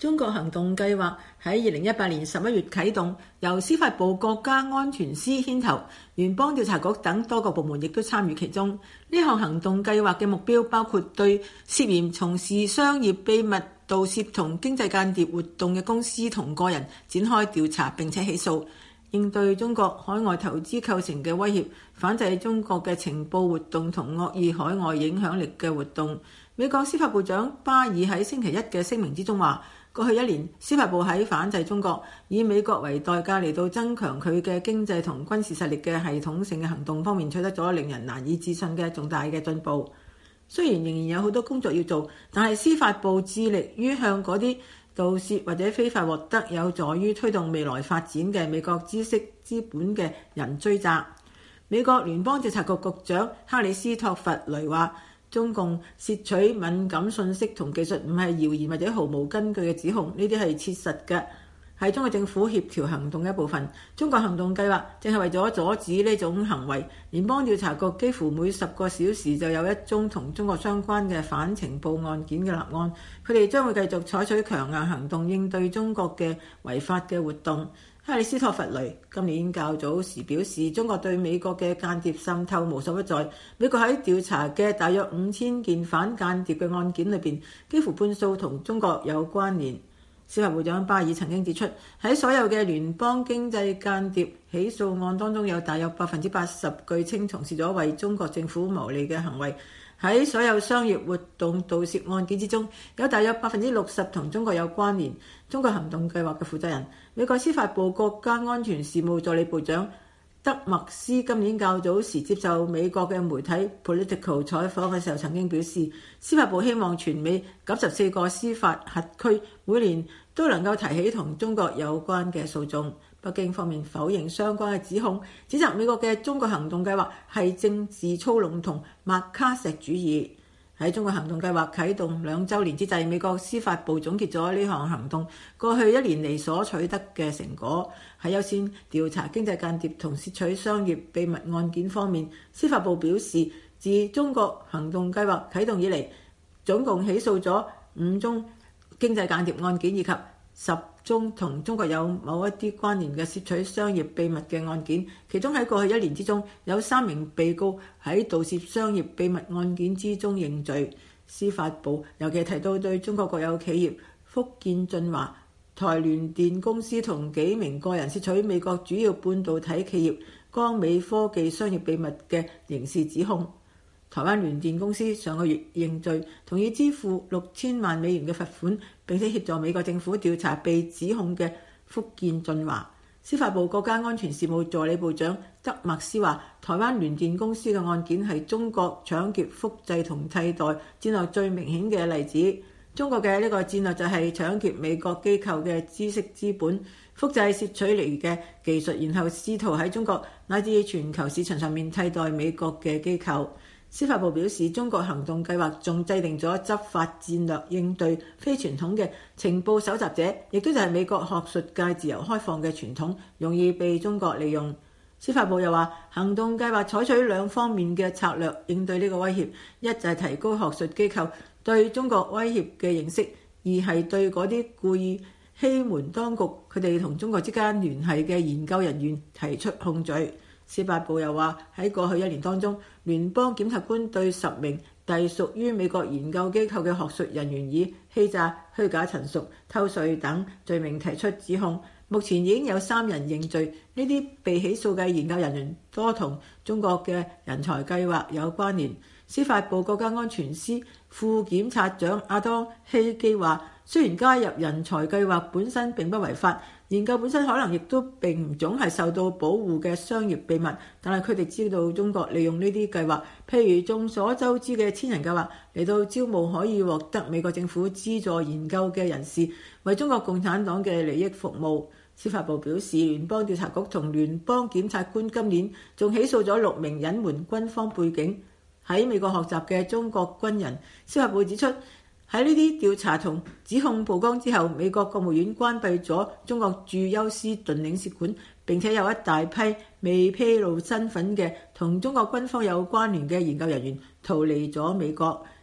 中國行動計劃喺2018年11月啟動，由司法部國家安全司牽頭，聯邦調查局等多個部門亦都參與其中。呢項行動計劃嘅目標包括對涉嫌從事商業秘密盜竊同經濟間諜活動嘅公司同個人展開調查並且起訴，應對中國海外投資構成嘅威脅，反制中國嘅情報活動同惡意海外影響力嘅活動。美國司法部長巴爾喺星期一嘅聲明之中話，過去一年，司法部喺反制中國，以美國為代價嚟到增強佢嘅經濟同軍事實力嘅系統性嘅行動方面取得咗令人難以置信嘅重大嘅進步。雖然仍然有好多工作要做，但係司法部致力於向嗰啲盜竊或者非法獲得有助於推動未來發展嘅美國知識資本嘅人追責。美國聯邦調查局局長克里斯托弗雷話，中共竊取敏感信息同技術唔係謠言或者毫無根據嘅指控，呢啲係切實嘅，係中國政府協調行動嘅一部分。中國行動計劃正係為咗阻止呢種行為，聯邦調查局幾乎每10個小時就有一宗同中國相關嘅反情報案件嘅立案。佢哋將會繼續採取強硬行動應對中國嘅違法嘅活動。克里斯托弗雷今年較早時表示，中國對美國嘅間諜滲透無所不在。美國喺調查嘅大約5000件反間諜嘅案件裏邊，幾乎半數同中國有關聯。司法部長巴爾曾經指出，喺所有嘅聯邦經濟間諜起訴案當中，有大約80%據稱從事咗為中國政府牟利嘅行為。喺所有商業活動盜竊案件之中，有大約60%同中國有關聯。中國行動計劃嘅負責人，美國司法部國家安全事務助理部長德默斯今年較早時接受美國嘅媒體 Political 採訪嘅時候曾經表示，司法部希望全美94個司法轄區每年都能夠提起同中國有關嘅訴訟。北京方面否認相關嘅指控，指責美國嘅中國行動計劃係政治操弄同麥卡錫主義。喺中國行動計劃啟動2週年之際，美國司法部總結咗呢項行動過去1年嚟所取得嘅成果。喺優先調查經濟間諜同竊取商業秘密案件方面，司法部表示，自中國行動計劃啟動以嚟，總共起訴咗5宗經濟間諜案件以及10宗同中國有某一啲關聯嘅竊取商業秘密嘅案件，其中喺過去1年之中，有3名被告喺盜竊商業秘密案件之中認罪。司法部尤其提到對中國國有企業福建晉華、台聯電公司同幾名個人竊取美國主要半導體企業光美科技商業秘密嘅刑事指控。台灣聯電公司上個月認罪，同意支付6000萬美元嘅罰款，並且協助美國政府調查被指控嘅福建晉華。司法部國家安全事務助理部長德默斯話，台灣聯電公司嘅案件係中國搶劫、複製同替代戰略最明顯嘅例子。中國嘅呢個戰略就係搶劫美國機構嘅知識資本，複製竊取嚟嘅技術，然後試圖喺中國乃至全球市場上面替代美國嘅機構。司法部表示，中國行動計劃仲制定咗執法戰略，應對非傳統嘅情報搜集者，亦都就係美國學術界自由開放嘅傳統，容易被中國利用。司法部又話，行動計劃採取2方面嘅策略應對呢個威脅，一就係提高學術機構對中國威脅嘅認識，二係對嗰啲故意欺瞞當局佢哋同中國之間聯繫嘅研究人員提出控罪。司法部又話，喺過去1年當中，聯邦檢察官對10名隸屬於美國研究機構嘅學術人員以欺詐、虛假陳述、偷稅等罪名提出指控。目前已經有3人認罪，呢啲被起訴嘅研究人員多同中國嘅人才計劃有關聯。司法部國家安全司副檢察長阿當希基話，雖然加入人才計劃本身並不違法，研究本身可能亦都並唔總係受到保護嘅商業秘密，但係佢哋知道中國利用呢啲計劃，譬如眾所周知嘅千人計劃嚟到招募可以獲得美國政府資助研究嘅人士，為中國共產黨嘅利益服務。司法部表示，聯邦調查局同聯邦檢察官今年仲起訴咗6名隱瞞軍方背景喺美國學習嘅中國軍人。司法部指出，喺呢啲調查同指控曝光之後，美國國務院關閉咗中國駐休斯頓領事館，並且有一大批未披露身份嘅同中國軍方有關聯嘅研究人員逃離咗美國。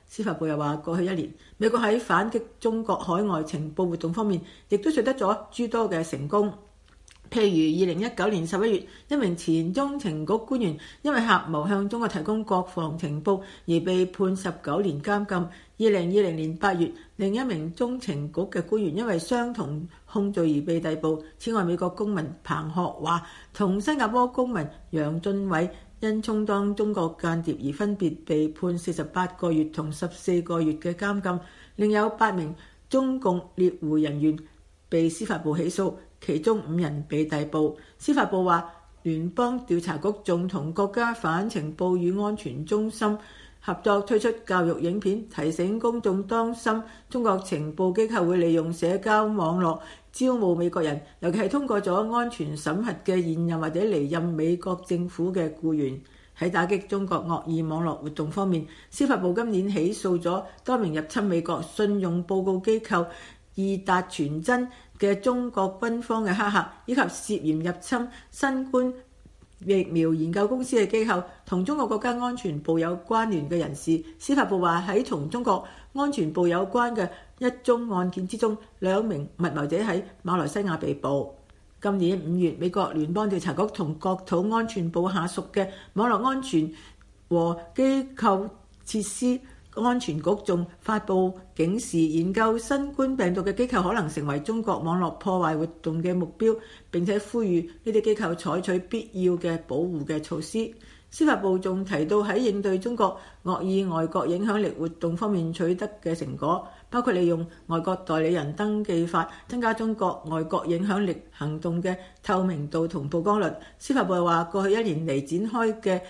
司法部又話，過去一年，美國喺反擊中國海外情報活動方面，亦都取得咗諸多嘅成功。譬如2019年11月，一名前中情局官員因為合謀向中國提供國防情報而被判19年監禁。2020年8月，另一名中情局嘅官員因為相同控罪而被逮捕。此外，美國公民彭學華同新加坡公民楊俊偉因充當中國間諜而分別被判48個月同14個月嘅監禁。另有8名中共獵狐人員被司法部起訴，其中5人被逮捕。司法部話，聯邦調查局仲同國家反情報與安全中心合作推出教育影片，提醒公眾當心中國情報機構會利用社交網絡招募美國人，尤其係通過咗安全審核嘅現任或者離任美國政府嘅僱員。喺打擊中國惡意網絡活動方面，司法部今年起訴咗多名入侵美國信用報告機構易達傳真嘅中國軍方嘅黑客，以及涉嫌入侵新冠疫苗研究公司嘅機構同中國國家安全部有關聯嘅人士。司法部話，喺同中國安全部有關嘅一宗案件之中，2名密謀者喺馬來西亞被捕。今年5月，美國聯邦調查局同國土安全部下屬嘅網絡安全和機構設施安全局仲發布警示，研究新冠病毒嘅機構可能成為中國網絡破壞活動嘅目標，並且呼籲呢啲機構採取必要嘅保護嘅措施。司法部仲提到喺應對中國惡意外國影響力活動方面取得嘅成果，包括利用外國代理人登記法增加中國外國影響力行動嘅透明度同曝光率。司法部又話，過去1年嚟展開嘅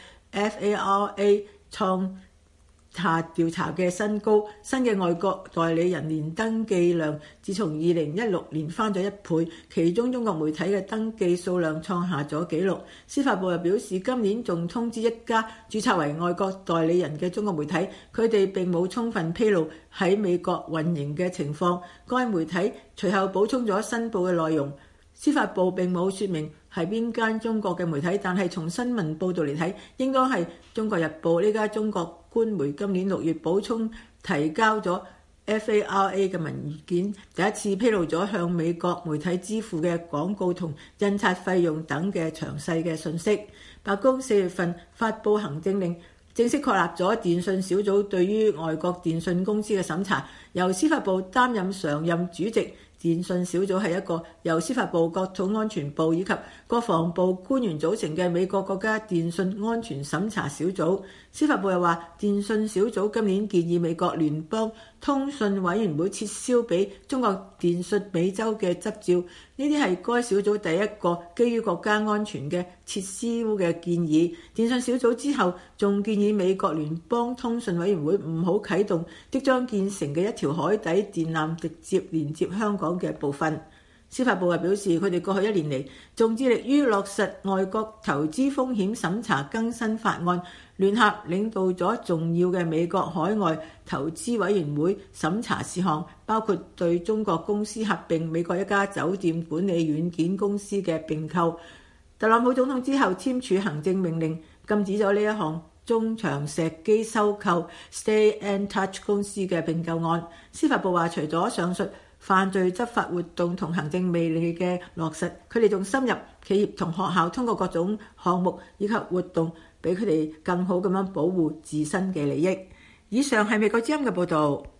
FARA 創下調查嘅新高，新嘅外國代理人年登記量自從2016年翻咗1倍，其中中國媒體嘅登記數量創下咗紀錄。司法部又表示，今年仲通知一家註冊為外國代理人嘅中國媒體，佢哋並冇充分披露喺美國運營嘅情況。該媒體隨後補充咗申報嘅內容。司法部並冇說明係邊間中國嘅媒體，但係從新聞報導嚟睇，應該係中國日報呢家中國官媒今年6月補充提交咗 FARA 嘅文件，第一次披露咗向美國媒體支付嘅廣告同印刷費用等嘅詳細嘅信息。白宮4月份發布行政令，正式確立咗電訊小組對於外國電訊公司嘅審查，由司法部擔任常任主席。電訊小組係一個由司法部、國土安全部以及國防部官員組成嘅美國國家電訊安全審查小組。司法部又話，電訊小組今年建議美國聯邦通訊委員會撤銷俾中國電信美洲嘅執照，呢啲係該小組第一個基於國家安全嘅撤銷嘅建議。電訊小組之後仲建議美國聯邦通訊委員會唔好啟動即將建成嘅一條海底電纜直接連接香港嘅部分。司法部又表示，佢哋過去1年嚟仲致力於落實外國投資風險審查更新法案，聯合領導咗重要嘅美國海外投資委員會審查事項，包括對中國公司合併美國一家酒店管理軟件公司嘅併購。特朗普總統之後簽署行政命令，禁止咗呢一項中長石機收購 Stay and Touch 公司嘅併購案。司法部話，除咗上述犯罪執法活動同行政命令嘅落實，佢哋仲深入企業同學校，通過各種項目以及活動，俾佢哋更好咁樣保護自身嘅利益。以上係美國之音嘅報導。